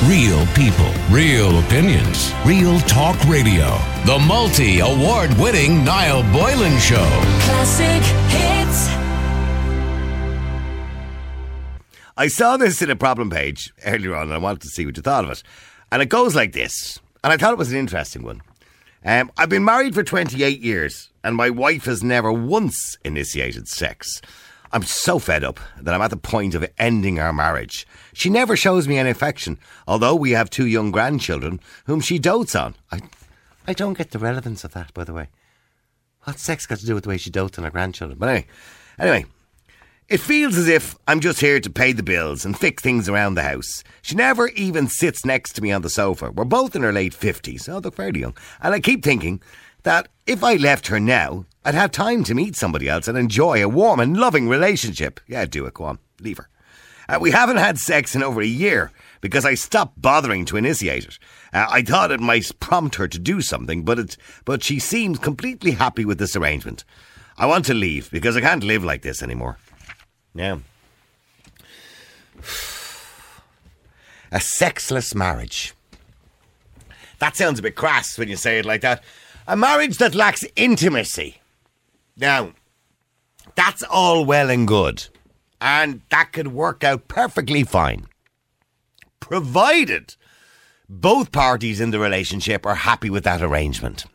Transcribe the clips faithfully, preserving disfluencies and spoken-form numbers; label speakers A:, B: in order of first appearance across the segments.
A: Real people, real opinions, real talk radio. The multi-award-winning Niall Boylan Show.
B: Classic hits.
C: I saw this in a problem page earlier on and I wanted to see what you thought of it. And it goes like this. And I thought it was an interesting one. Um, I've been married for twenty-eight years and my wife has never once initiated sex. I'm so fed up that I'm at the point of ending our marriage. She never shows me any affection, although we have two young grandchildren whom she dotes on. I, I don't get the relevance of that, by the way. What's sex got to do with the way she dotes on her grandchildren? But anyway, anyway, it feels as if I'm just here to pay the bills and fix things around the house. She never even sits next to me on the sofa. We're both in our late fifties, oh, they're fairly young. And I keep thinking that if I left her now, I'd have time to meet somebody else and enjoy a warm and loving relationship. Yeah, do it, go on, leave her. Uh, we haven't had sex in over a year because I stopped bothering to initiate it. Uh, I thought it might prompt her to do something, but it, but she seems completely happy with this arrangement. I want to leave because I can't live like this anymore. Yeah. A sexless marriage. That sounds a bit crass when you say it like that. A marriage that lacks intimacy. Now, that's all well and good. And that could work out perfectly fine. Provided both parties in the relationship are happy with that arrangement.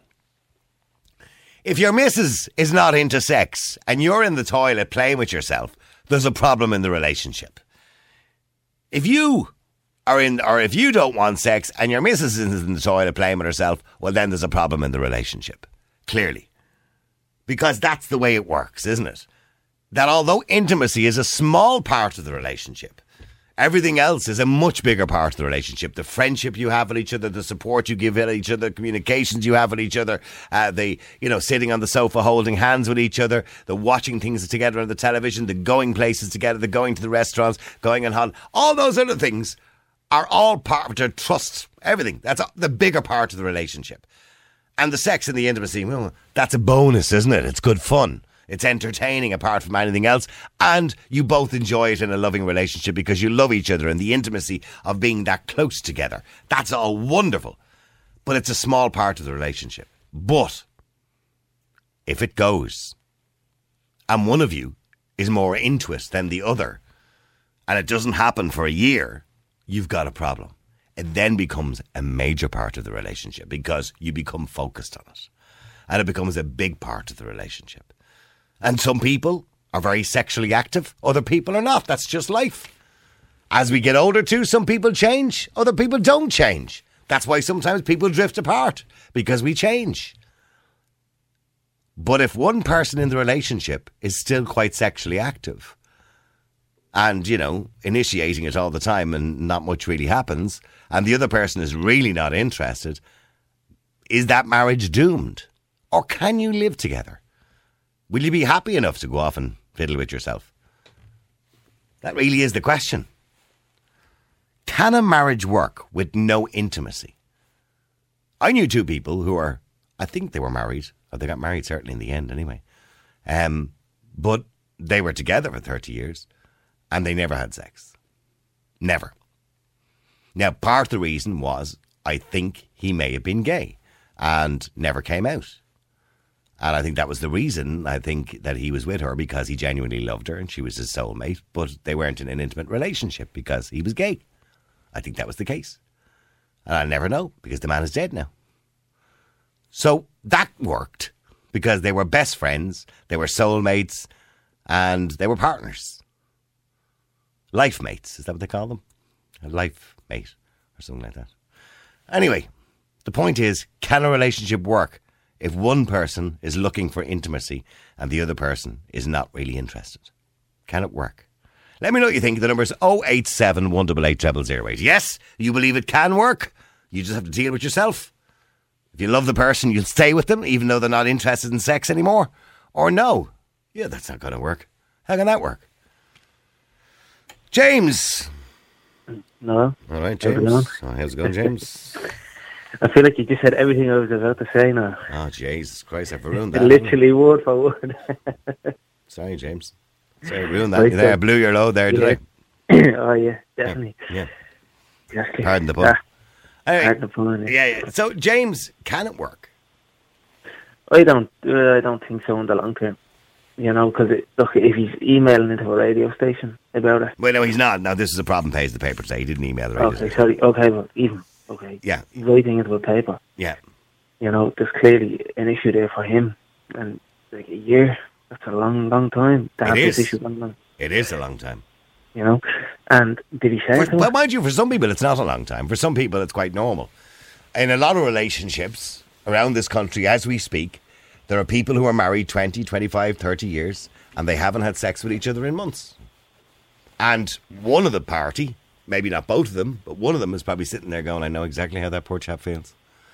C: If your missus is not into sex and you're in the toilet playing with yourself, there's a problem in the relationship. If you are in, or if you don't want sex and your missus is in the toilet playing with herself, well then there's a problem in the relationship. Clearly. Because that's the way it works, isn't it? That although intimacy is a small part of the relationship, everything else is a much bigger part of the relationship. The friendship you have with each other, the support you give each other, the communications you have with each other, uh, the, you know, sitting on the sofa holding hands with each other, the watching things together on the television, the going places together, the going to the restaurants, going on holiday. All those other things are all part of the trust. Everything. That's the bigger part of the relationship. And the sex and the intimacy, well, that's a bonus, isn't it? It's good fun. It's entertaining apart from anything else. And you both enjoy it in a loving relationship because you love each other and the intimacy of being that close together. That's all wonderful. But it's a small part of the relationship. But if it goes and one of you is more into it than the other and it doesn't happen for a year, you've got a problem. It then becomes a major part of the relationship because you become focused on it. And it becomes a big part of the relationship. And some people are very sexually active. Other people are not. That's just life. As we get older too, some people change. Other people don't change. That's why sometimes people drift apart. Because we change. But if one person in the relationship is still quite sexually active and, you know, initiating it all the time and not much really happens, and the other person is really not interested, is that marriage doomed? Or can you live together? Will you be happy enough to go off and fiddle with yourself? That really is the question. Can a marriage work with no intimacy? I knew two people who were, I think they were married, or they got married certainly in the end anyway. Um, but they were together for thirty years and they never had sex. Never. Now, part of the reason was, I think he may have been gay and never came out. And I think that was the reason, I think, that he was with her because he genuinely loved her and she was his soulmate, but they weren't in an intimate relationship because he was gay. I think that was the case. And I'll never know because the man is dead now. So that worked because they were best friends, they were soulmates, and they were partners. Life mates, is that what they call them? A life mate or something like that. Anyway, the point is, can a relationship work if one person is looking for intimacy and the other person is not really interested? Can it work? Let me know what you think. The number is oh eight seven, one eight eight, zero zero zero eight. Yes, you believe it can work. You just have to deal with yourself. If you love the person, you'll stay with them even though they're not interested in sex anymore. Or no. Yeah, that's not going to work. How can that work? James.
D: No.
C: All right, James. Oh, how's it going, James?
D: I feel like you just said everything I was about to say now.
C: Oh, Jesus Christ, I've ruined that.
D: Literally word for word.
C: Sorry, James. Sorry, I ruined that. Right, there, I blew your load there, did
D: yeah.
C: I?
D: Oh, yeah, definitely.
C: Yeah.
D: Exactly.
C: Pardon the pun.
D: Ah,
C: Anyway,
D: pardon the pun,
C: yeah, yeah. So, James, can it work?
D: I don't. Uh, I don't think so in the long term. You know, because look, if he's emailing into a radio station about it.
C: Well, no, he's not. Now, this is a problem. Pays the paper today. He didn't email the radio.
D: Okay,
C: station.
D: sorry. Okay, but even okay.
C: Yeah.
D: Writing into a paper.
C: Yeah.
D: You know, there's clearly an issue there for him, and like a year. That's a long, long time to
C: It
D: have
C: is.
D: this issue going on.
C: It is a long time.
D: You know, and did he say
C: For,
D: so?
C: well, mind you, for some people, it's not a long time. For some people, it's quite normal. In a lot of relationships around this country, as we speak, there are people who are married twenty, twenty-five, thirty years, and they haven't had sex with each other in months. And one of the party, maybe not both of them, but one of them is probably sitting there going, I know exactly how that poor chap feels.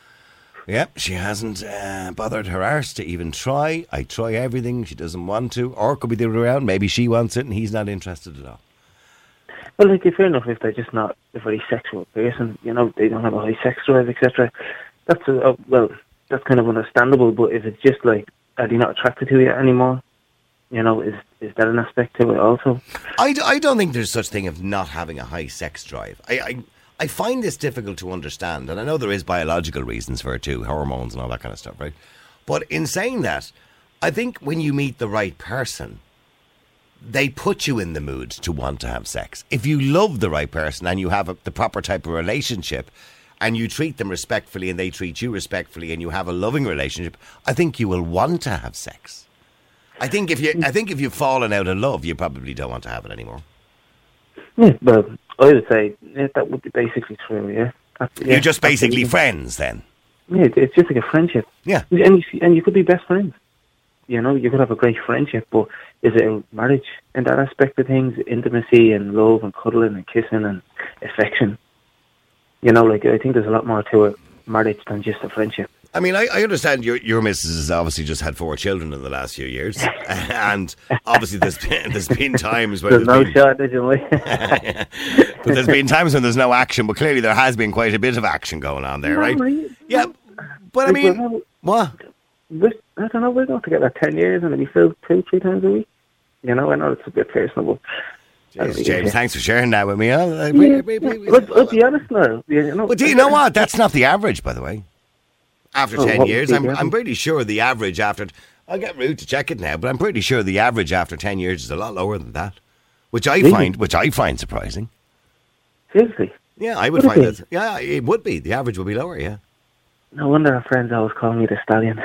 C: Yep, she hasn't uh, bothered her arse to even try. I try everything. She doesn't want to. Or it could be the other way around. Maybe she wants it and he's not interested at all.
D: Well, like, fair enough if they're just not a very sexual person, you know, they don't have a high sex drive, et cetera. That's, a, uh, well, that's kind of understandable, but if it's just like, are they not attracted to you anymore? You know, is is that an aspect to it also?
C: I, d- I don't think there's such thing of not having a high sex drive. I, I I find this difficult to understand, and I know there is biological reasons for it too, hormones and all that kind of stuff, right? But in saying that, I think when you meet the right person, they put you in the mood to want to have sex. If you love the right person and you have a, the proper type of relationship, and you treat them respectfully and they treat you respectfully, and you have a loving relationship, I think you will want to have sex. I think if you, I think if you've fallen out of love, you probably don't want to have it anymore.
D: Yeah, well, I would say yeah, that would be basically true, yeah. That's, yeah
C: You're just basically
D: absolutely.
C: friends then?
D: Yeah, it's just like a friendship.
C: Yeah.
D: And you, see- and you could be best friends. You know, you could have a great friendship, but is it a marriage in that aspect of things? Intimacy and love and cuddling and kissing and affection. You know, like, I think there's a lot more to a marriage than just a friendship.
C: I mean, I, I understand your your missus has obviously just had four children in the last few years, and obviously there's been, there's been times when
D: There's no
C: been,
D: shortage of way.
C: but there's been times when there's no action. But clearly there has been quite a bit of action going on there, right? Yeah, but I mean, what?
D: I don't know, we're going together ten years and we feel two, three times a week. You know, I know it's a bit personal, but...
C: Jeez, James, thanks for sharing that with me. Huh?
D: Yeah,
C: We- we- we- we-
D: but I'll be honest now. You know,
C: But do you know what? That's not the average, by the way. After
D: Oh,
C: ten
D: what
C: years,
D: would be
C: I'm,
D: the
C: I'm
D: average?
C: pretty sure the average after... I'll get Rude to check it now, but I'm pretty sure the average after ten years is a lot lower than that, which I
D: Really?
C: find which I find surprising.
D: Seriously.
C: Yeah, I would
D: Would it
C: find
D: be?
C: that... Yeah, it would be. The average would be lower, yeah.
D: No wonder our friends always call me the stallion.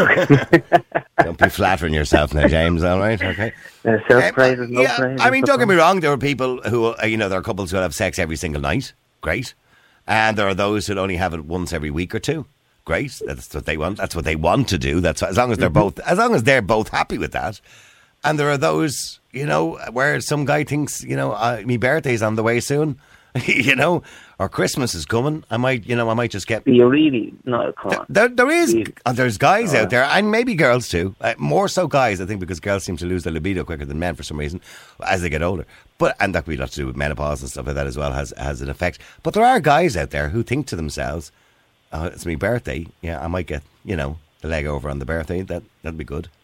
C: Don't be flattering yourself now, James, all right? Okay.
D: uh, self-praise is no
C: yeah,
D: praise.
C: I mean,
D: or
C: don't get me
D: something.
C: wrong. There are people who, uh, you know, there are couples who have sex every single night. Great. And there are those who only have it once every week or two. Great. That's what they want. That's what they want to do. That's as long as they're
D: Mm-hmm.
C: both, as long as they're both happy with that. And there are those, you know, where some guy thinks, you know, uh, my birthday's on the way soon, you know, or Christmas is coming. I might, you know, I might just get.
D: You're really not come on.
C: There, there is.
D: Yeah.
C: uh, There's guys
D: Oh,
C: out there, and maybe girls too. Uh, more so guys, I think, because girls seem to lose their libido quicker than men for some reason as they get older. But and that could be a lot to do with menopause and stuff like that as well. Has has an effect. But there are guys out there who think to themselves, "Oh, it's my birthday. Yeah, I might get you know the leg over on the birthday. That that'd be good."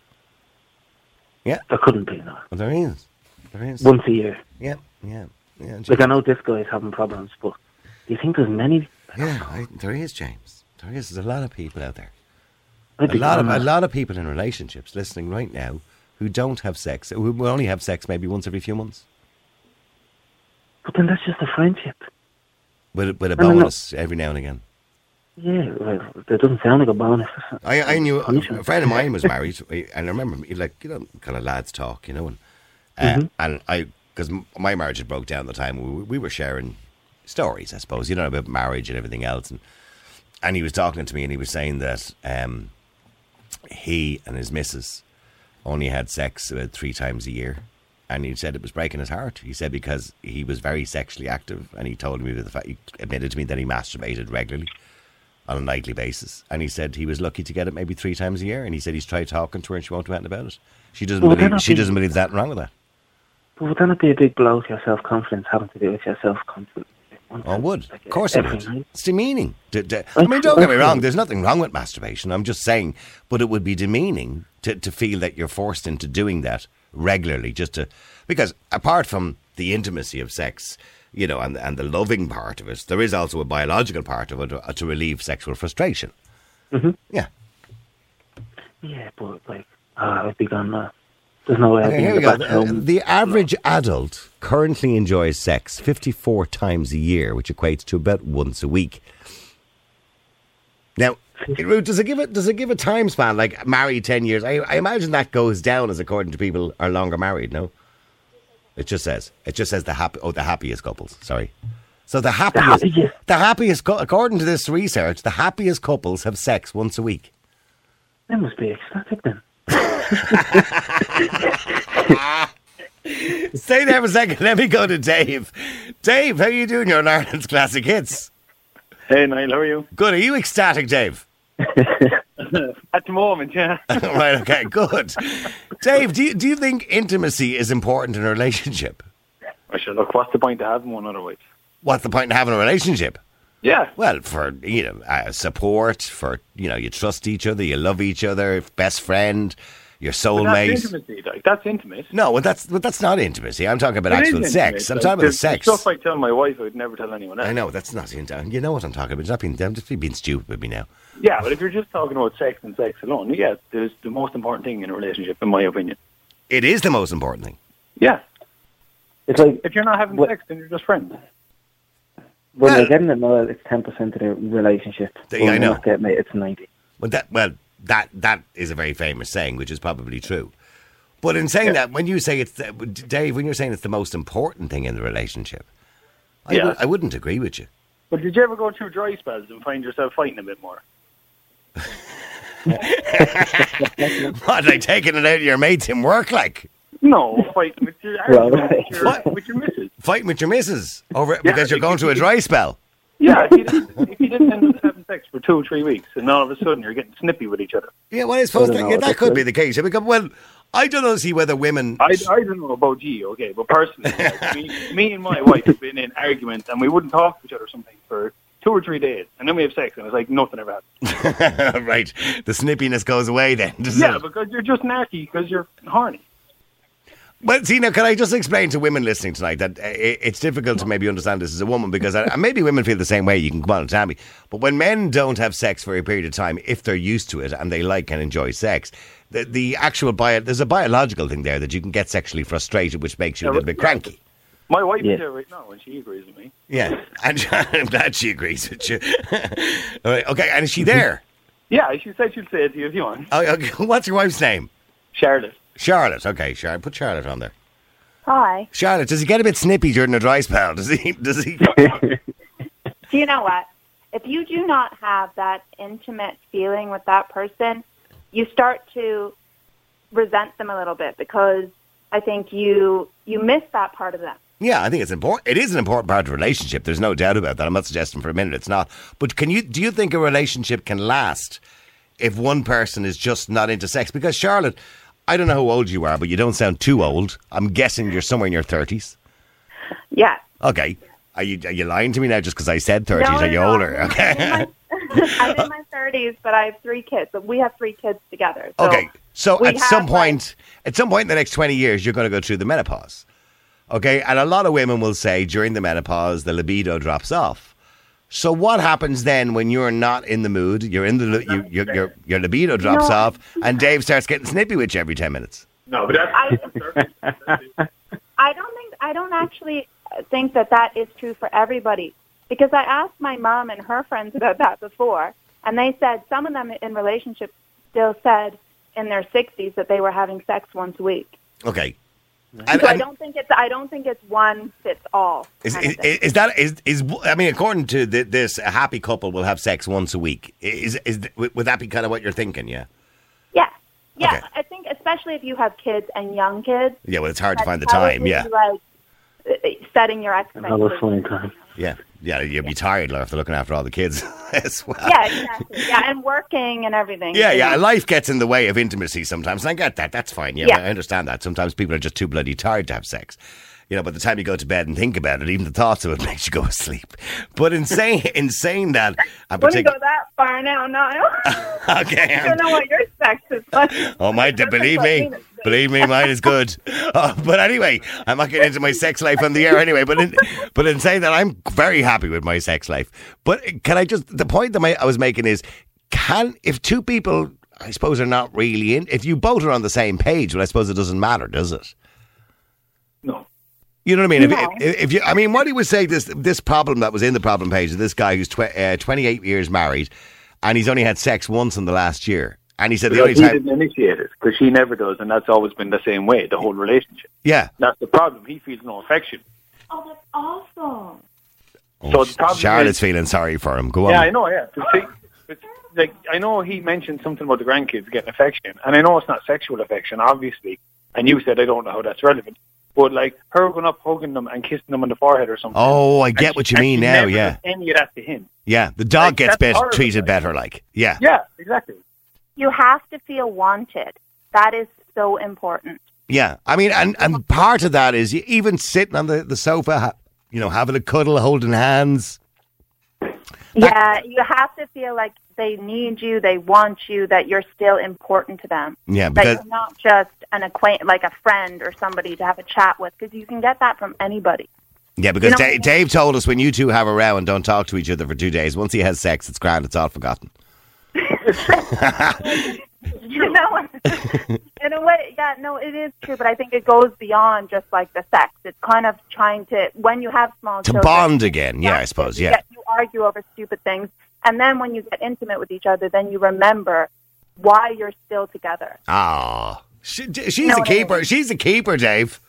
C: Yeah,
D: There couldn't be, no.
C: well, there is. There is.
D: Once a year.
C: Yeah, yeah, yeah.
D: Like, I know this guy's having problems, but do you think there's many?
C: Yeah, I, there is, James. There is. There's a lot of people out there.
D: I'd
C: A
D: be
C: lot of
D: gone.
C: a lot of people in relationships listening right now who don't have sex, who will only have sex maybe once every few months,
D: But then that's just a friendship.
C: with with a
D: No, no, no.
C: bonus every now and again.
D: Yeah, well, that doesn't sound like a bonus.
C: I I knew a,
D: Punishment.
C: a friend of mine was married, and I remember me, like you know kind of lads talk, you know, and uh,
D: Mm-hmm.
C: and I because my marriage had broke down at the time. We, we were sharing stories, I suppose, you know, about marriage and everything else, and and he was talking to me, and he was saying that um, he and his missus only had sex about three times a year. And he said it was breaking his heart. He said because he was very sexually active, and he told me the fact, he admitted to me that he masturbated regularly on a nightly basis. And he said he was lucky to get it maybe three times a year. And he said he's tried talking to her and she won't do anything about it. She doesn't
D: Well,
C: believe
D: then
C: she
D: I think-
C: doesn't believe there's nothing wrong with that.
D: But would that not be a big blow to your self-confidence, having to do with your self-confidence?
C: Oh, it would.
D: Like,
C: Of course it
D: every
C: would.
D: night?
C: It's demeaning. D- d- I mean, don't get me
D: Absolutely.
C: wrong. There's nothing wrong with masturbation. I'm just saying, but it would be demeaning to, to feel that you're forced into doing that regularly, just to because apart from the intimacy of sex, you know, and and the loving part of it, there is also a biological part of it uh, to relieve sexual frustration.
D: Mm-hmm.
C: Yeah.
D: Yeah, but like, uh, I'd be gone now. There's no way I'd
C: Okay,
D: be
C: here
D: in
C: we
D: the
C: go.
D: back
C: Uh,
D: home.
C: the average adult currently enjoys sex fifty-four times a year, which equates to about once a week. Now, Ruth, does it give it? Does it give a time span like married ten years? I, I imagine that goes down as according to people are longer married. No, it just says it just says the happy. Oh, the happiest couples. Sorry. So the happiest, the
D: happiest.
C: happiest, cou- according to this research, the happiest couples have sex once a week.
D: That must be ecstatic then.
C: Stay there for a second. Let me go to Dave. Dave, how are you doing? You're on Ireland's Classic Hits.
E: Hey, Niall, how are you?
C: Good. Are you ecstatic, Dave?
E: At the moment, yeah.
C: Right. Okay. Good. Dave, do you, do you think intimacy is important in a relationship?
E: I should look. What's the point of having one otherwise?
C: What's the point in having a relationship?
E: Yeah.
C: Well, for, you know, uh, support, for, you know, you trust each other, you love each other, best friend, your
E: But
C: soulmate.
E: that's intimacy, like that's intimate.
C: No, well, that's but that's not intimacy. I'm talking about
E: It is
C: actual
E: intimate,
C: sex. I'm
E: like,
C: talking about the
E: there's
C: sex.
E: Stuff I tell my wife, I would never tell anyone else.
C: I know, that's not intimate. You know what I'm talking about. It's not being, I'm just being stupid with me now.
E: Yeah, but if you're just talking about sex and sex alone, yeah, there's the most important thing in a relationship, in my opinion.
C: It is the most important thing.
E: Yeah.
D: It's like,
E: If you're not having
D: What-
E: sex, then you're just friends.
D: when
C: Well-
D: they're getting it now, it's ten percent of the relationship.
C: Yeah,
D: When
C: I
D: they're
C: know.
D: not getting it, it's ninety.
C: Well, that well, that that is a very famous saying, which is probably true. But in saying
E: Yeah.
C: that, when you say it's the, Dave, when you're saying it's the most important thing in the relationship, I,
E: Yeah.
C: would, I wouldn't agree with you.
E: But did you ever go through dry spells and find yourself fighting a bit more?
C: What, like taking it out of your mates in work, like
E: No, fighting with your,
D: Well,
E: arguing with your,
C: What?
E: with your missus.
C: fighting with your missus over it because
E: Yeah,
C: you're going
E: if
C: through a
E: you-
C: dry spell.
E: Yeah, if you, didn't, if you didn't end up having sex for two or three weeks, and all of a sudden you're getting snippy with each other.
C: Yeah, well, I suppose
D: I don't
C: that,
D: know
C: yeah,
D: what
C: that
D: that
C: could
D: is.
C: be the case. Yeah, because, well, I don't know see whether women.
E: I, I don't know about you, okay, but personally, like, me, me and my wife have been in arguments, and we wouldn't talk to each other something for two or three days, and then we have sex, and it's like nothing ever happened.
C: Right, the snippiness goes away then. Does
E: Yeah,
C: it?
E: because you're just narky, because you're horny.
C: Well, see, now, can I just explain to women listening tonight that uh, it- it's difficult to maybe understand this as a woman because uh, maybe women feel the same way. You can come on and tell me. But when men don't have sex for a period of time, if they're used to it and they like and enjoy sex, the, the actual bio, there's a biological thing there that you can get sexually frustrated, which makes you a
E: Yeah,
C: little bit
E: yeah.
C: cranky.
E: My wife
D: Yeah.
E: is here right now, and she agrees with me.
C: Yeah, and I'm glad she agrees with you. All right, okay, and is she there?
E: Yeah, she said she'll say it to you if you want.
C: Oh, okay. What's your wife's name?
E: Charlotte.
C: Charlotte. Okay, Charlotte. Put Charlotte on there.
F: Hi.
C: Charlotte, does he get a bit snippy during the dry spell? Does he? Does he?
F: Do you know what? If you do not have that intimate feeling with that person, you start to resent them a little bit because I think you you miss that part of them.
C: Yeah, I think it's important. It is an important part of a relationship. There's no doubt about that. I'm not suggesting for a minute it's not. But can you? Do you think a relationship can last if one person is just not into sex? Because Charlotte, I don't know how old you are, but you don't sound too old. I'm guessing you're somewhere in your thirties.
F: Yeah.
C: Okay. Are you are you lying to me now just because I said thirties?
F: No,
C: Are you
F: no,
C: older?
F: I'm
C: Okay.
F: in my- I'm in my thirties, but I have three kids. We have three kids together. So
C: Okay. So
F: we
C: at
F: have,
C: some
F: like-
C: point, at some point in the next twenty years, you're going to go through the menopause. Okay, and a lot of women will say during the menopause the libido drops off. So what happens then when you're not in the mood? You're in the li- you, your your your libido drops
F: No.
C: off, and Dave starts getting snippy with you every ten minutes.
E: No, but that's...
F: I, I don't think I don't actually think that that is true for everybody because I asked my mom and her friends about that before, and they said some of them in relationships still said in their sixties that they were having sex once a week.
C: Okay. And,
F: So I
C: and
F: don't think it's I don't think it's one fits all.
C: is,
F: kind of
C: is,
F: thing.
C: is that is is I mean, according to the, this, a happy couple will have sex once a week. Is is would that be kind of what you're thinking? Yeah.
F: Yeah, yeah.
C: Okay.
F: I think especially if you have kids and young kids.
C: Yeah. Well, it's hard to
F: that's
C: find the time.
F: probably,
C: Yeah.
F: Like uh, setting your
D: Another
F: expectations.
D: funny time.
C: Yeah. Yeah. You'll be tired after looking after all the kids as well.
F: Yeah, exactly. Yeah, and working and everything.
C: Yeah,
F: you
C: yeah.
F: know.
C: Life gets in the way of intimacy sometimes, and I get that. That's fine. Yeah,
F: Yeah.
C: I understand that. Sometimes people are just too bloody tired to have sex. You know, by the time you go to bed and think about it, even the thoughts of it makes you go to sleep. But in saying, in saying that, I
F: Wouldn't
C: particular,
F: go that far now, Niall.
C: okay,
F: I don't know what your sex is like.
C: oh my,
F: Your sex
C: believe
F: is
C: me,
F: like Venus.
C: Believe me, mine is good. Uh, but anyway, I'm not getting into my sex life on the air anyway. But in, but in saying that, I'm very happy with my sex life. But can I just, the point that my, I was making is, can, if two people, I suppose, are not really in, if you both are on the same page, well, I suppose it doesn't matter, does it?
E: No.
C: You know what I mean?
F: No.
C: If, if, if you, I mean, what he was saying, this this problem that was in the problem page, this guy who's tw- uh, twenty-eight years married, and he's only had sex once in the last year, and he said the
E: Because
C: only
E: he
C: time,
E: didn't initiate it, because she never does, and that's always been the same way, the whole relationship.
C: yeah.
E: That's the problem. He feels no affection.
F: Oh, that's awful.
C: Oh,
E: So the problem
C: Charlotte's
E: is-
C: feeling sorry for him. Go on.
E: Yeah, I know, yeah. But see, it's like, I know he mentioned something about the grandkids getting affection, and I know it's not sexual affection, obviously, and you said I don't know how that's relevant. But like her going up, hugging them and kissing them on the forehead or something.
C: Oh, I
E: and
C: get
E: she-
C: what you
E: and
C: mean
E: she
C: now,
E: never
C: yeah.
E: does any of that to him.
C: Yeah, the dog
E: Like,
C: gets
E: that's
C: bet-
E: horrible,
C: treated
E: like.
C: better, like. Yeah.
E: Yeah, exactly.
F: You have to feel wanted. That is so important.
C: Yeah. I mean, and, and part of that is you even sitting on the, the sofa, ha- you know, having a cuddle, holding hands.
F: Yeah, you have to feel like they need you, they want you, that you're still important to them.
C: Yeah,
F: That
C: because
F: you're not just an acquaint, like a friend or somebody to have a chat with, because you can get that from anybody.
C: yeah, because
F: You know-
C: Da- Dave told us when you two have a row and don't talk to each other for two days, once he has sex, it's grand, it's all forgotten.
F: You know, in a way, yeah, no, it is true, but I think it goes beyond just like the sex. It's kind of trying to, when you have small
C: To
F: children,
C: bond again, yeah, I
F: you
C: suppose,
F: get-
C: yeah.
F: You argue over stupid things, and then when you get intimate with each other, then you remember why you're still together.
C: Ah, she, she's
F: No,
C: a
F: no,
C: keeper.
F: no.
C: She's a keeper, Dave.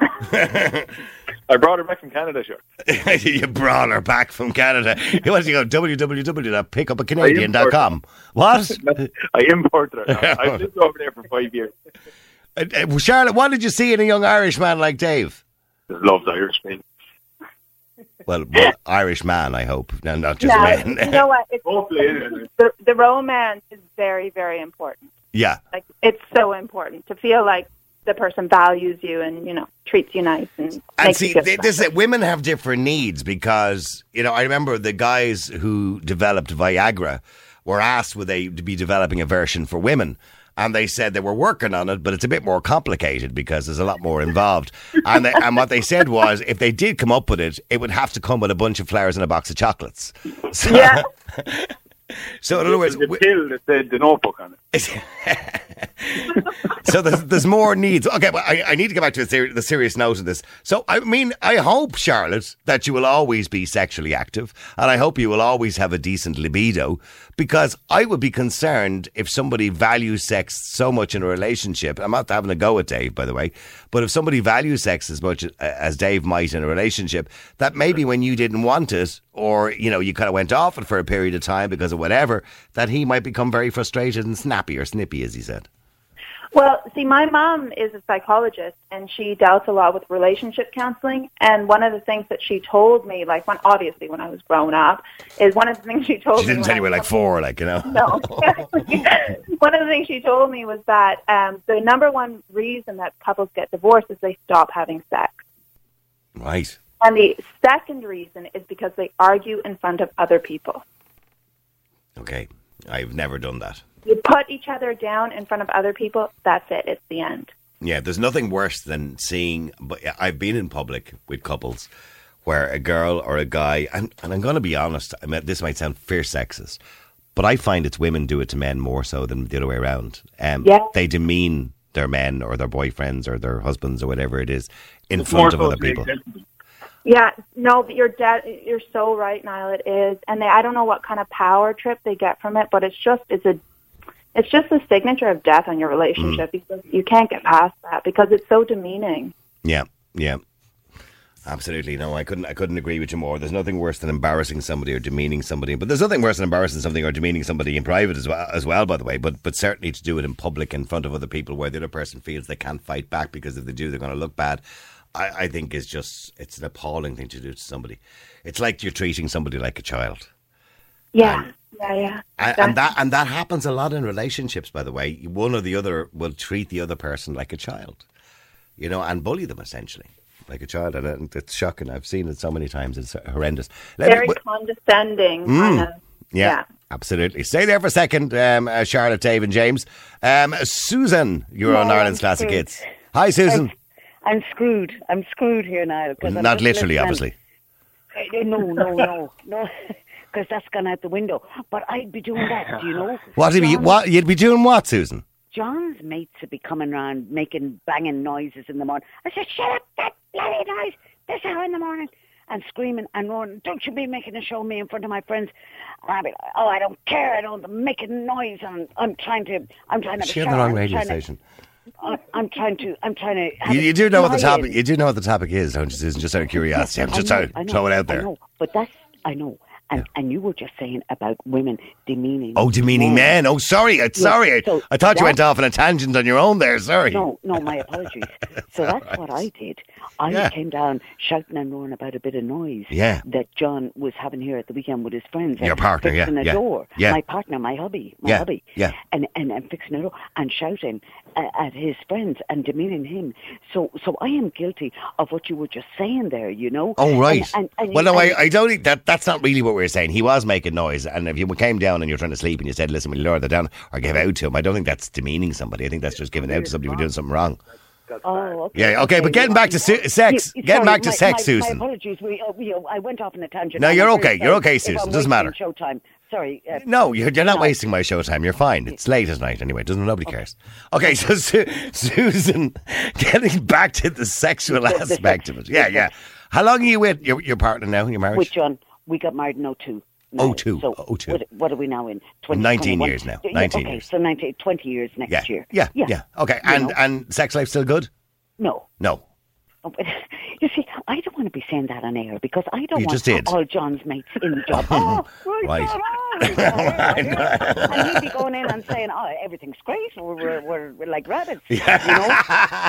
E: I brought her back from Canada, sure.
C: You brought her back from Canada. You want to go w w w dot pick up a canadian dot com. What?
E: I imported her now. I've lived over there for five years.
C: Uh, uh, Charlotte, what did you see in a young Irish man like Dave?
E: Just loves Irish men.
C: Well, well Irish man, I hope, no, not just
F: Yeah,
C: men.
F: you know what? It's,
E: Hopefully, anyway.
F: the, the romance is very, very important.
C: Yeah,
F: Like, it's so important to feel like the person values you and, you know, treats you nice and
C: and
F: makes
C: see,
F: you feel
C: th- this, women have different needs because, you know, I remember the guys who developed Viagra were asked would they be developing a version for women. And they said they were working on it, but it's a bit more complicated because there's a lot more involved. And they, and what they said was, if they did come up with it, it would have to come with a bunch of flowers and a box of chocolates. So,
F: Yeah.
C: so in other words,
E: the
C: we-
E: pill that said the notebook on it.
C: so there's, there's more needs. Okay, well, I, I need to get back to the, ser- the serious note of this. So, I mean, I hope, Charlotte, that you will always be sexually active, and I hope you will always have a decent libido, because I would be concerned if somebody values sex so much in a relationship. I'm not having a go at Dave, by the way, but if somebody values sex as much as Dave might in a relationship, that maybe when you didn't want it, or, you know, you kind of went off it for a period of time because of whatever, that he might become very frustrated and snappy, or snippy, as he said.
F: Well, see, my mom is a psychologist, and she dealt a lot with relationship counseling. And one of the things that she told me, like, when obviously when I was growing up, is one of the things she told
C: She
F: me.
C: didn't
F: when
C: tell
F: I
C: you were
F: was-
C: like four, like, you know.
F: No. One of the things she told me was that um, the number one reason that couples get divorced is they stop having sex.
C: Right.
F: And the second reason is because they argue in front of other people.
C: Okay. I've never done that.
F: You put each other down in front of other people, that's it. It's the end.
C: Yeah, there's nothing worse than seeing, but I've been in public with couples where a girl or a guy, and, and I'm going to be honest, I mean, this might sound fierce sexist, but I find it's women do it to men more so than the other way around. Um,
F: Yeah.
C: They demean their men or their boyfriends or their husbands or whatever it is in
E: It's
C: front of
E: more
C: other
E: so
C: people.
E: acceptable.
F: Yeah, no, but you're dead. You're so right, Niall. It is, and they, I don't know what kind of power trip they get from it, but it's just it's a it's just a signature of death on your relationship because you can't get past that because it's so demeaning.
C: Yeah, yeah. Absolutely. No, I couldn't I couldn't agree with you more. There's nothing worse than embarrassing somebody or demeaning somebody. But there's nothing worse than embarrassing something or demeaning somebody in private as well, as well, by the way. But but certainly to do it in public in front of other people where the other person feels they can't fight back because if they do, they're going to look bad. I, I think is just, it's an appalling thing to do to somebody. It's like you're treating somebody like a child.
F: Yeah,
C: Um,
F: yeah, yeah.
C: And, and that and that happens a lot in relationships, by the way. One or the other will treat the other person like a child, you know, and bully them essentially like a child. And it's shocking. I've seen it so many times. It's horrendous. Let
F: Very
C: me-
F: condescending.
C: Mm,
F: kind of,
C: yeah. Absolutely. Stay there for a second, um, uh, Charlotte, Dave and James. Um, Susan, you're
G: No,
C: on
G: I'm
C: Ireland's Classic
G: screwed.
C: Hits. Hi, Susan.
G: I'm screwed. I'm screwed here now. 'cause I'm
C: Not
G: just
C: literally,
G: listening.
C: obviously.
G: Uh, No, no, no, no. Because that's gone out the window. But I'd be doing that, do you know?
C: What, would you,
G: John-
C: what you'd be doing what, Susan?
G: John's mates would be coming round making banging noises in the morning. I said, shut up, that bloody noise this hour in the morning. And screaming and roaring, don't you be making a show of me in front of my friends. And I'd be like, oh, I don't care, I don't I'm making noise and I'm trying to, I'm trying to have a
C: She's on
G: shower,
C: the wrong
G: I'm
C: radio
G: trying to-
C: station.
G: I'm, I'm trying to, I'm trying to have
C: You,
G: a
C: you do know what the
G: smile.
C: topic. You do know what the topic is, don't you, Susan? Just out of curiosity, I'm
G: I
C: just
G: know,
C: trying
G: I
C: to
G: know,
C: throw it out
G: I
C: there.
G: know, but that's, I know. And, and you were just saying about women demeaning.
C: Oh, demeaning men. Oh, sorry. Uh, sorry. I-
G: so
C: I thought you
G: that-
C: went off on a tangent on your own there. Sorry.
G: No, no, my apologies. So that's what I did. I
C: Yeah.
G: came down shouting and roaring about a bit of noise
C: Yeah.
G: that John was having here at the weekend with his friends.
C: Your
G: and
C: partner, yeah,
G: fixing a
C: yeah,
G: door.
C: yeah.
G: My partner, my hubby, my
C: Yeah,
G: hubby.
C: yeah.
G: And, and, and fixing a door and shouting uh, at his friends and demeaning him. So so I am guilty of what you were just saying there, you know?
C: Oh, right.
G: And, and, and
C: well,
G: you-
C: no, I,
G: and-
C: I don't think that. That's not really what we were saying. He was making noise, and if you came down and you're trying to sleep and you said, "Listen, we lower that down," or give out to him, I don't think that's demeaning somebody. I think that's just giving out to somebody for doing something wrong.
G: Oh, okay.
C: Yeah, okay, but getting back to se- sex,
G: Yeah,
C: getting
G: sorry,
C: back to
G: my,
C: sex,
G: my,
C: Susan.
G: My apologies. We, uh, we, uh, I went off on a tangent.
C: No,
G: I'm
C: you're
G: very
C: okay.
G: sorry
C: You're okay,
G: if
C: Susan.
G: I'm
C: Doesn't matter.
G: wasting Showtime. Sorry. Uh,
C: No, you're, you're not
G: no.
C: wasting my showtime. You're fine. It's late at night anyway. Doesn't nobody cares? Okay, so Su- Susan, getting back to the sexual
G: The- the
C: aspect
G: sex.
C: of it. Yeah, yeah. How long are you with your, your partner now? Your marriage?
G: With John, we got married in oh two.
C: oh two,
G: So
C: oh two.
G: What, what are we now in? twenty,
C: nineteen
G: twenty-one?
C: years now,
G: Yeah,
C: nineteen
G: okay,
C: years.
G: so nineteen, twenty years next
C: yeah,
G: year.
C: yeah, yeah, Okay,
G: You
C: and
G: know?
C: and sex life still good?
G: No.
C: No.
G: Oh, but you see, I don't want to be saying that on air because I don't
C: You
G: want
C: just did.
G: all John's mates in the job. Oh, right.
C: Right.
G: God, oh, right, God, yeah. And he'd be going in and saying, "Oh, everything's great. We're we're, we're, we're like rabbits." You know?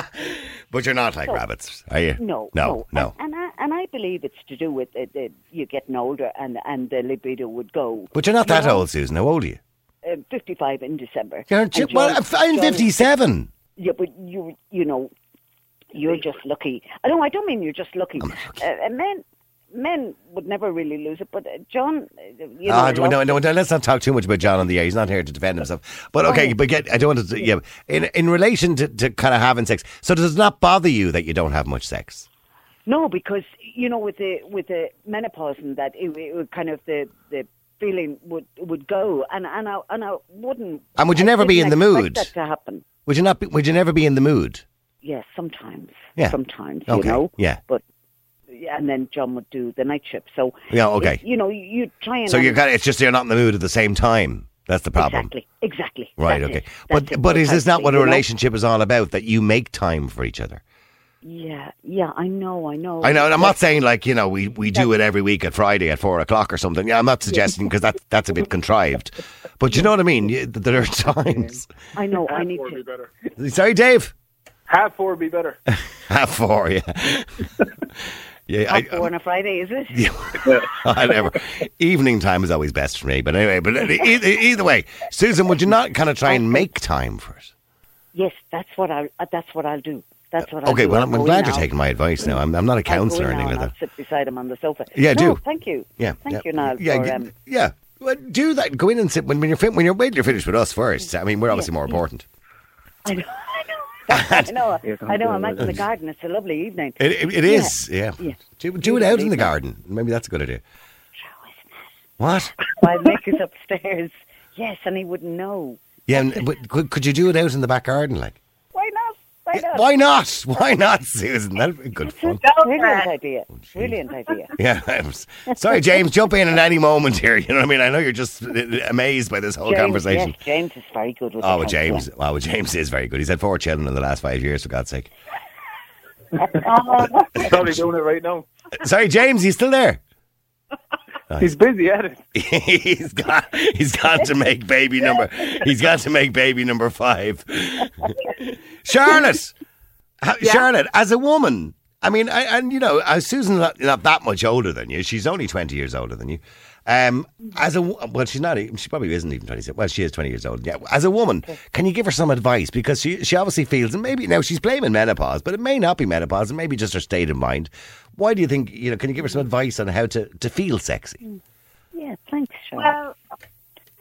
C: But you're not like
G: So-
C: rabbits, are you?
G: No,
C: no, no.
G: And, and I and I believe it's to do with uh, the, you getting older and and the libido would go.
C: But you're not
G: You
C: that
G: know?
C: old, Susan. How old are you?
G: Uh, Fifty-five in December.
C: You're,
G: And
C: ju- well,
G: John-
C: I'm
G: John-
C: fifty-seven.
G: Yeah, but you you know, you're just lucky. I know. I don't mean you're just lucky. Uh, men men would never really lose it, but uh, John, uh, you know,
C: Ah, no, no,
G: loves-
C: no, let's not talk too much about John on the air. He's not here to defend himself. But okay, but get, I don't want to. Yeah, in in relation to, to kind of having sex, so does it not bother you that you don't have much sex?
G: No, because you know, with the with the menopause and that, it, it would kind of the the feeling would would go, and and I and I wouldn't.
C: And would you
G: I
C: never be
G: didn't
C: in the
G: expect
C: mood?
G: That to happen.
C: Would you not? Be, would you never be in the mood?
G: Yes, sometimes.
C: Yeah.
G: Sometimes,
C: Okay,
G: you know.
C: yeah.
G: But yeah, and then John would do the night shift. So
C: Yeah, okay.
G: it- you know, you, you try and
C: So you're kind of, it's just you're not in the mood at the same time. That's the problem.
G: exactly, exactly.
C: Right.
G: That's
C: Okay.
G: it. That's
C: But
G: it.
C: but is this not
G: Precisely,
C: what a
G: you know?
C: relationship is all about? That you make time for each other.
G: Yeah, yeah, I know, I know.
C: I know, and I'm
G: But-
C: not saying like you know we, we do it every week at Friday at four o'clock or something. Yeah, I'm not suggesting because that's that's a bit contrived. But you know what I mean. You, there are times.
G: I know. I
E: Half
G: need
E: four would
G: to.
E: be better.
C: Sorry, Dave.
E: Half four would be better.
C: Half four. Yeah. Yeah.
G: Half four on a Friday, is it?
C: Yeah. I never. Evening time is always best for me. But anyway, but either, either way, Susan, would you not kind of try and make time for it?
G: Yes, that's what I. will That's what I'll do. That's what I'll
C: Okay,
G: do.
C: well,
G: I'll
C: I'm
G: go
C: glad
G: in
C: you're
G: now.
C: taking my advice now. I'm, I'm not a
G: I'll go
C: counsellor or
G: in
C: anything
G: now
C: like
G: and
C: that.
G: I'll sit beside him on the sofa.
C: Yeah,
G: no,
C: do.
G: Thank you.
C: Yeah,
G: Thank
C: yeah,
G: you, Niall.
C: Yeah,
G: for,
C: g-
G: um,
C: yeah. Well, do that. Go in and sit when, when you're fin- when you're wait till you're finished with us first. I mean, we're obviously more important.
G: I know. I know. I know. I'm out in the garden. It's a lovely evening.
C: It, it, it is, yeah.
G: Yeah.
C: Do, do it out in the garden. Maybe that's a good idea. What?
G: I'd make us upstairs. Yes, and he wouldn't know.
C: Yeah, and- but could, could you do it out in the back garden, like?
G: Why not? Why not?
C: Why not? Why not, Susan? That'd be good fun.
G: Brilliant idea. Brilliant idea.
C: Yeah, I'm s- sorry, James. Jump in at any moment here. You know what I mean? I know you're just amazed by this whole
G: James,
C: conversation.
G: Yes, James is very good with
C: Oh,
G: the
C: well, James.
G: counsellor.
C: Oh, well, James is very good. He's had four children in the last five years, for God's sake.
E: He's probably doing it right now.
C: Sorry, James. He's still there.
E: He's busy at it.
C: he's got. He's got to make baby number. He's got to make baby number five. Charlotte, ha- Charlotte, as a woman, I mean, I, and you know, uh, Susan's not, not that much older than you. She's only twenty years older than you. Um, as a wo- well, she's not. e- She probably isn't even twenty-six. Well, she is twenty years old. Yeah. As a woman, can you give her some advice because she she obviously feels, and maybe now she's blaming menopause, but it may not be menopause. It may be just her state of mind. Why do you think? You know, can you give her some advice on how to, to feel sexy?
G: Yeah, thanks, Charlotte.
F: Well,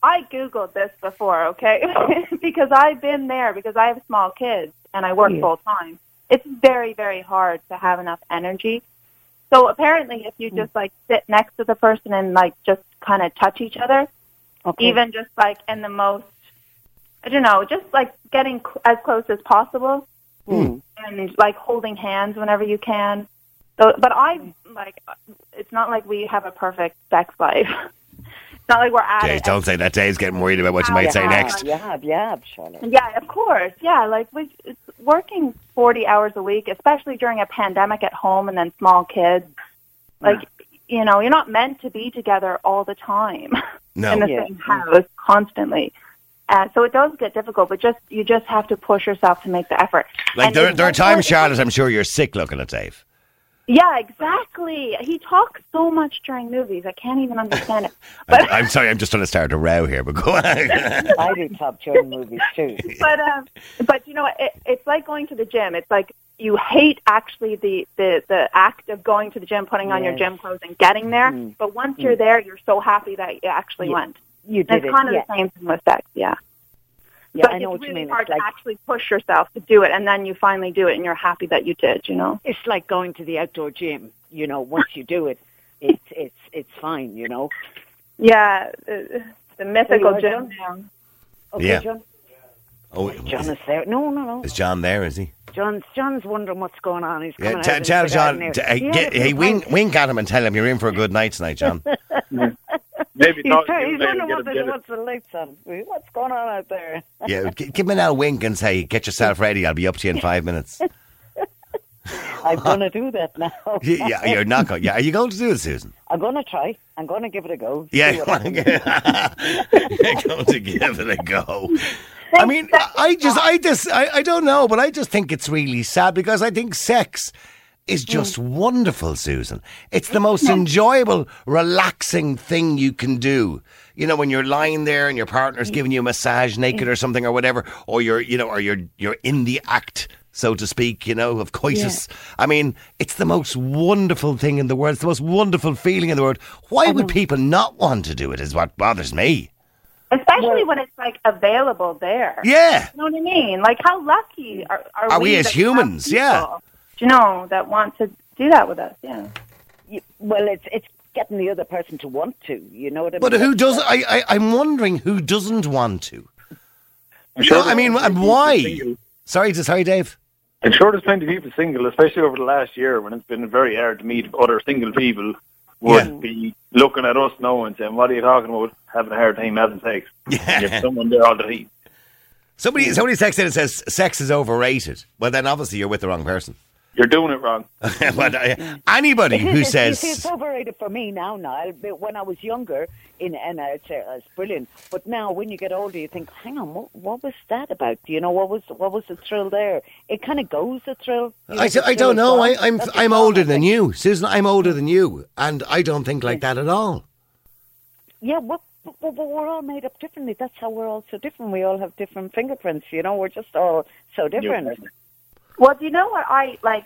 F: I Googled this before, okay? Because I've been there, because I have small kids and I work
G: Yeah.
F: full time. It's very, very hard to have enough energy. So apparently if you just like sit next to the person and like just kind of touch each other,
G: Okay.
F: even just like in the most, I don't know, just like getting cl- as close as possible
G: Mm.
F: and like holding hands whenever you can. So, but I, like, it's not like we have a perfect sex life. It's not like we're at
C: Dave,
F: it.
C: don't say that. Dave's getting worried about what you might say
G: Yeah,
C: next.
G: You have, you have, Charlotte.
F: Yeah, of course. Yeah, like we it's working forty hours a week, especially during a pandemic at home and then small kids. Like, you know, you're not meant to be together all the time
C: No.
F: in the
G: Yeah.
F: same house constantly. Uh, so it does get difficult, but just you just have to push yourself to make the effort.
C: Like,
F: And
C: there,
F: it's
C: there are
F: so
C: times,
F: hard-
C: Charlotte, I'm sure you're sick looking at Dave.
F: Yeah, exactly. He talks so much during movies. I can't even understand it.
C: I'm,
F: But
C: I'm sorry, I'm just trying to start a row here, but go on.
G: I do top during movies too.
F: but um, but you know what? It, it's like going to the gym. It's like you hate actually the, the, the act of going to the gym, putting on your
G: Yes.
F: gym clothes and getting there.
G: Mm.
F: But once you're there, you're so happy that you actually
G: Yeah.
F: went.
G: You
F: And
G: did
F: it's
G: it.
F: kind of
G: yeah.
F: the same thing with sex, yeah.
G: Yeah,
F: but
G: I know
F: it's
G: what you
F: really
G: mean.
F: hard
G: It's like
F: to actually push yourself to do it, and then you finally do it, and you're happy that you did. You know.
G: it's like going to the outdoor gym. You know, once you do it, it's it's it's fine. You know.
F: Yeah, the, the mythical
G: are,
F: gym.
G: John? Okay,
C: Yeah.
G: John.
C: Oh,
G: John is there. No, no, no.
C: is John there, is he?
G: John's John's wondering what's going on. He's coming
C: Yeah,
G: out
C: tell,
G: and
C: tell
G: he's
C: John,
G: forgotten
C: t-
G: it.
C: hey,
G: Yeah,
C: get,
G: it's
C: hey wink,
G: fine.
C: wink at him and tell him you're in for a good night tonight, John.
E: Maybe
G: He's,
E: talk to
G: trying,
E: you
G: he's
E: later,
G: wondering
E: get
G: what
E: him,
G: the,
E: get him.
G: what's the lights on. What's going on out there?
C: Yeah, g- give him a wink and say, get yourself ready, I'll be up to you in five minutes.
G: I'm going to do that now.
C: Yeah, you're not going. Yeah, are you going to do it, Susan?
G: I'm going to try. I'm going to give it a go. See
C: Yeah,
G: what happens.
C: you're going to give it a go. I mean, I I just, I just, I, I don't know, but I just think it's really sad because I think sex is just wonderful, Susan. It's the most enjoyable, relaxing thing you can do. You know, when you're lying there and your partner's giving you a massage naked or something or whatever, or you're, you know, or you're, you're in the act, so to speak, you know, of coitus. I mean, it's the most wonderful thing in the world. It's the most wonderful feeling in the world. Why would people not want to do it is what bothers me.
F: Especially when it's like available there.
C: Yeah.
F: You know what I mean? Like, how lucky are, are,
C: Are we as
F: that have
C: humans?
F: people,
C: Yeah.
F: You know, that want to do that with us? Yeah.
G: You- well, it's it's getting the other person to want to. You know what I mean?
C: But who does? I, I, I'm wondering who doesn't want to.
E: I'm sure
C: No, I mean,
E: there's
C: and
E: plenty of
C: why?
E: people single.
C: Sorry, sorry, Dave.
E: I'm sure there's plenty of people single, especially over the last year when it's been very hard to meet other single people would
C: Yeah.
E: be looking at us now and saying, what are you talking about? Having a hard time having sex.
C: Yeah.
E: And you have someone there all the time.
C: Somebody, somebody texted in and says sex is overrated. Well, then obviously you're with the wrong person.
E: You're doing it wrong.
C: but uh, anybody who
G: You see, it's
C: says
G: overrated for me now, Niall. But when I was younger, in and I'd say oh, it's brilliant. But now, when you get older, you think, hang on, what, what was that about? You know, what was what was the thrill there? It kind of goes the thrill. You know,
C: I,
G: the
C: I
G: thrill
C: don't
G: is
C: know.
G: gone.
C: I, I'm
G: That's the
C: I'm
G: problem,
C: older
G: I
C: than
G: think.
C: you, Susan. I'm older than you, and I don't think like that at all.
G: Yeah, but, but, but we're all made up differently. That's how we're all so different. We all have different fingerprints. You know, we're just all so different.
F: Well, do you know what I like?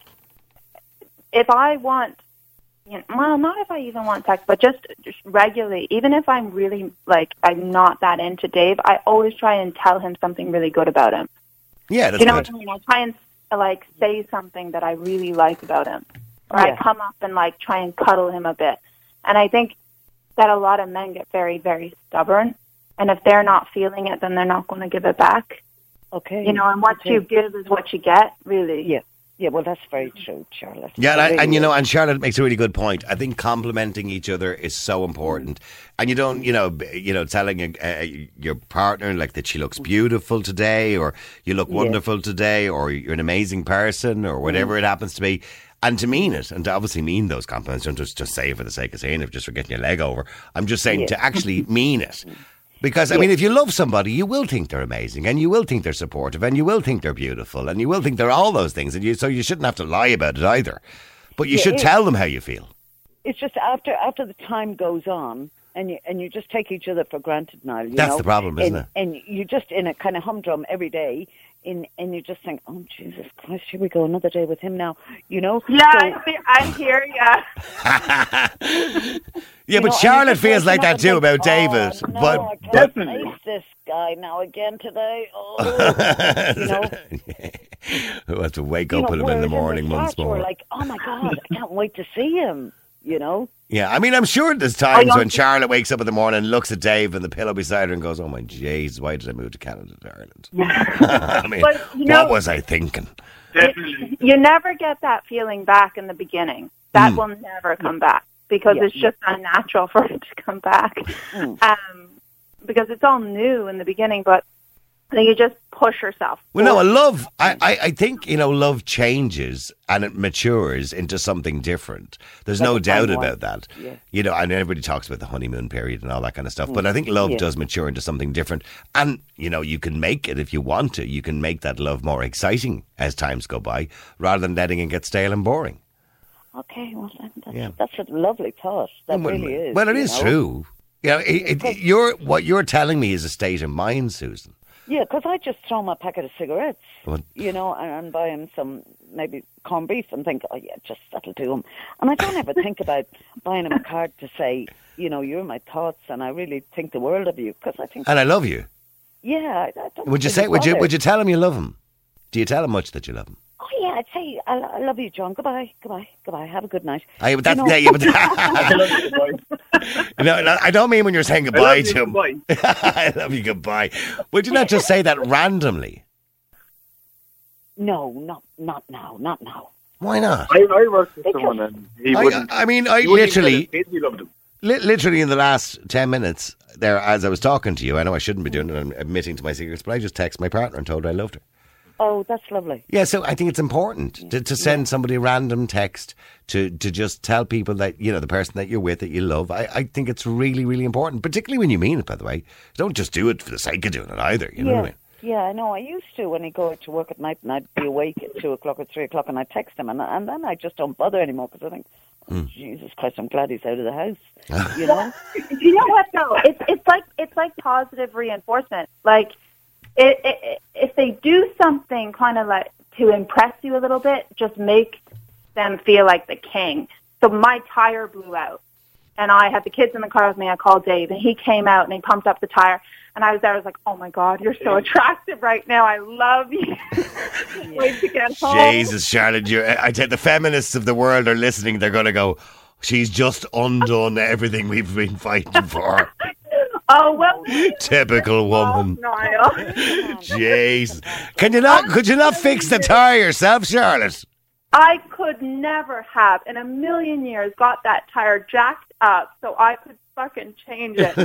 F: If I want, you know, well, not if I even want sex, but just, just regularly, even if I'm really, like, I'm not that into Dave, I always try and tell him something really good about him.
C: Yeah, that's
F: Do you know
C: good.
F: what I mean? I try and, like, say something that I really like about him. Or
G: Yeah.
F: I come up and, like, try and cuddle him a bit. And I think that a lot of men get very, very stubborn. And if they're not feeling it, then they're not going to give it back.
G: Okay.
F: You know, and what
G: okay.
F: you give is what you get, really.
G: Yeah. Yeah, well, that's very true, Charlotte.
C: Yeah, and,
G: It
C: I,
G: really
C: and you know,
G: is.
C: and Charlotte makes a really good point. I think complimenting each other is so important, and you don't, you know, b- you know, telling your, uh, your partner like that she looks beautiful today, or you look
G: Yeah.
C: wonderful today, or you're an amazing person, or whatever it happens to be, and to mean it, and to obviously mean those compliments. Don't just just say it for the sake of saying it, just for getting your leg over. I'm just saying
G: Yeah.
C: to actually mean it. Because, I mean, if you love somebody, you will think they're amazing, and you will think they're supportive, and you will think they're beautiful, and you will think they're all those things, and you so you shouldn't have to lie about it either. But you
G: Yeah,
C: should
G: it-
C: tell them how you feel.
G: It's just after after the time goes on, and you and you just take each other for granted now. You
C: That's
G: know?
C: the problem, isn't
G: and,
C: it?
G: And you just in a kind of humdrum every day, in and you just think, oh Jesus Christ, here we go, another day with him now. You know?
F: Yeah,
G: So-
F: I, I'm here, yeah.
C: Yeah,
G: You
C: but
G: know, and
C: Charlotte
G: you just
C: feels
G: wake
C: like
G: up
C: that
G: and
C: too
G: think,
C: about David.
G: Oh, no,
C: but
G: I can't
E: Definitely.
G: face this guy now again today. Oh, you know.
C: we'll have to wake
G: You
C: up
G: know,
C: with him in the
G: whereas
C: morning
G: the
C: once
G: start, you were
C: more.
G: like, oh my God, I can't wait to see him. You know.
C: Yeah, I mean, I'm sure there's times when Charlotte wakes up in the morning, looks at Dave and the pillow beside her and goes, oh my jeez, why did I move to Canada to Ireland? I mean,
F: But, you know-
C: what was I thinking?
E: Definitely.
F: You never get that feeling back in the beginning. That
C: Mm.
F: will never come back because
G: Yeah,
F: it's just unnatural for it to come back.
G: Mm.
F: Um, because it's all new in the beginning, but then you just push yourself.
C: Well, no, love, I, I, I think, you know, love changes and it matures into something different. There's no
G: Like a
C: doubt
G: fine wine.
C: about that.
G: Yeah.
C: You know, and everybody talks about the honeymoon period and all that kind of stuff. But I think love
G: Yeah.
C: does mature into something different. And, you know, you can make it if you want to. You can make that love more exciting as times go by rather than letting it get stale and boring.
G: Okay, well, then that's,
C: Yeah.
G: that's a lovely thought. That
C: well,
G: really is.
C: well, it
G: you
C: is
G: know?
C: true. You know, it, it, you're, what you're telling me is a state of mind, Susan.
G: Yeah, because I just throw him a packet of cigarettes,
C: What?
G: you know, and, and buy him some maybe corned beef and think, oh yeah, just that'll do him. And I don't ever think about buying him a card to say, you know, you're my thoughts and I really think the world of you. Because I think,
C: And I love you.
G: yeah, I, I don't
C: Would you
G: really
C: say, would you,
G: bother.
C: would you tell him you love him? Do you tell him much that you love him?
G: Oh yeah, I'd say I, I love you, John. Goodbye, goodbye, goodbye. Have a good night.
C: I, but that's,
G: You know-
C: yeah, yeah, but no, no, I don't mean when you're saying goodbye to him.
E: Goodbye.
C: I love you, goodbye. Would you not just say that randomly?
G: No, not not now, not now.
C: Why not?
E: I, I worked with someone and he
C: I,
E: wouldn't.
C: I mean, I
E: he wouldn't even
C: literally,
E: let his kids, he loved them.
C: li- literally in the last ten minutes there, as I was talking to you, I know I shouldn't be doing it, I'm admitting to my secrets, but I just texted my partner and told her I loved her.
G: Oh, that's lovely.
C: Yeah, so I think it's important to, to send somebody a random text to, to just tell people that, you know, the person that you're with, that you love. I, I think it's really, really important, particularly when you mean it, by the way. Don't just do it for the sake of doing it either, you know
G: yeah.
C: what I mean?
G: Yeah, I know. I used to when I go out to work at night and I'd be awake at two o'clock or three o'clock and I'd text him and, and then I just don't bother anymore because I think, oh,
C: Mm.
G: Jesus Christ, I'm glad he's out of the house. You know?
F: You know what though? It's it's like it's like positive reinforcement. Like it, it, if they do something kind of like to impress you a little bit, just make them feel like the king. So my tire blew out, and I had the kids in the car with me. I called Dave, and he came out and he pumped up the tire. And I was there. I was like, "Oh my God, you're so attractive right now. I love you." Wait to get home.
C: Jesus, Charlotte, you're, I tell the feminists of the world are listening. They're going to go, she's just undone everything we've been fighting for.
F: Oh well.
C: Typical woman.
F: Niall.
C: Jeez. Can you not, could you not fix the tire yourself, Charlotte?
F: I could never have in a million years got that tire jacked up so I could fucking change it.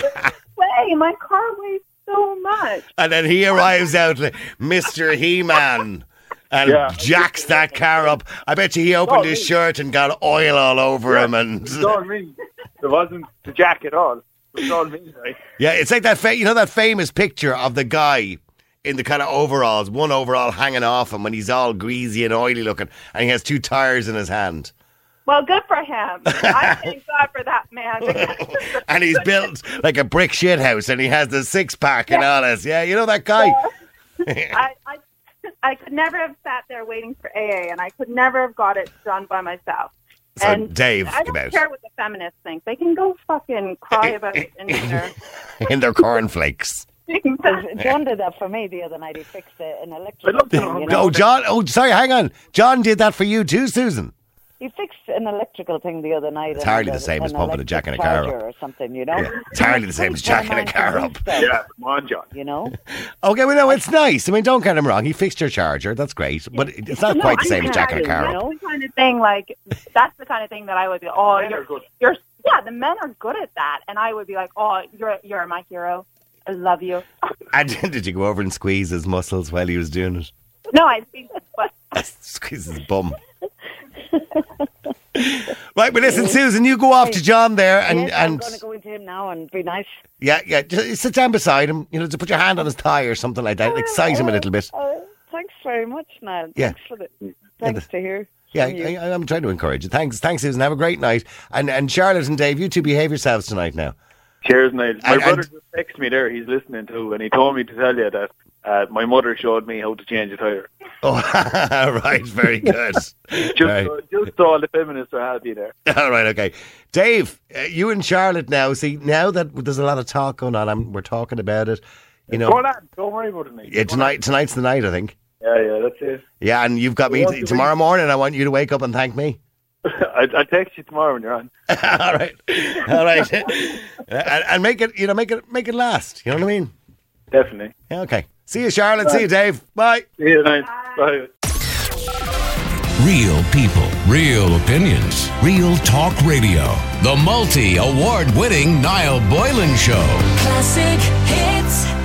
F: Way, my car weighs so much.
C: And then he arrives out like Mister He-Man and
E: Yeah.
C: jacks that car up. I bet you he opened his shirt and got oil all over him. And
E: It was all me. It wasn't the jack at all. It was all me, right?
C: yeah, it's like that. Fa- you know that famous picture of the guy in the kind of overalls, one overall hanging off him when he's all greasy and oily looking, and he has two tires in his hand.
F: Well, good for him. I thank God for that man. because-
C: And he's built like a brick shit house, and he has the six pack and all this. Yeah, you know that guy.
F: I, I, I could never have sat there waiting for A A, and I could never have got it done by myself.
C: So
F: and
C: Dave
F: I
C: came
F: don't
C: out
F: care what the feminists think. They can go fucking cry about it in their...
C: in their cornflakes.
G: John did that for me the other night. He fixed uh, an
E: I
G: electrical
E: love
G: thing,
E: John.
G: you know?
C: Oh, John. Oh, sorry. Hang on. John did that for you too, Susan.
G: He fixed an electrical thing the other night.
C: It's
G: and
C: hardly
G: a-
C: the same as
G: an
C: pumping a jack in a
G: electric
C: car
G: charger
C: up.
G: or something, you know?
C: Yeah, it's hardly the same as jacking a car up.
E: Yeah, come on, John.
G: You know?
C: Okay, well, no, it's nice. I mean, don't get him wrong. He fixed your charger. That's great. But it's not
F: No,
C: quite the
F: I'm
C: same as jacking a
F: tired,
C: car
F: you
C: up.
F: know, the kind of thing like that's the kind of thing that I would be. Oh,
E: Men
F: you're,
E: are good.
F: you're yeah. The men are good at that, and I would be like, oh, you're you're my hero. I love you.
C: And did you go over and squeeze his muscles while he was doing it?
F: No, I think that's what.
C: Squeeze his bum. Right, but listen, Susan, you go off to John there, and
G: yes, I'm
C: and
G: going to go into him now and be nice.
C: yeah, yeah, just sit down beside him. You know, to put your hand on his thigh or something like that, excite him a little bit.
G: Oh, thanks very much, Niall.
C: Yeah.
G: Thanks for the. Thanks to hear.
C: Yeah,
G: from you.
C: I, I'm trying to encourage you. Thanks, thanks, Susan. Have a great night, and and Charlotte and Dave, you two behave yourselves tonight now.
E: Cheers, Niall. My
C: And-
E: brother
C: and-
E: just texted me there. He's listening too, and he told me to tell you that Uh, my mother showed me how to change a tyre.
C: Oh, right, very good.
E: Just,
C: Right.
E: so, just so all the feminists are happy there.
C: All right, okay. Dave, uh, you in Charlotte now. See, now that there's a lot of talk going on, I'm, we're talking about it. You know,
E: Go on, don't worry about it, mate.
C: yeah, tonight. Tonight's the night, I think.
E: Yeah, yeah, that's it.
C: Yeah, and you've got me
E: Well,
C: t- tomorrow morning. I want you to wake up and thank me.
E: I, I'll text you tomorrow when you're on.
C: All right, all right, and, and make it, you know, make it, make it last. You know what I mean?
E: Definitely.
C: Yeah, okay. See you, Charlotte. See you, Dave. Bye.
E: See you tonight. Bye.
A: Real people, real opinions, real talk radio. The multi-award winning Niall Boylan Show.
B: Classic hits.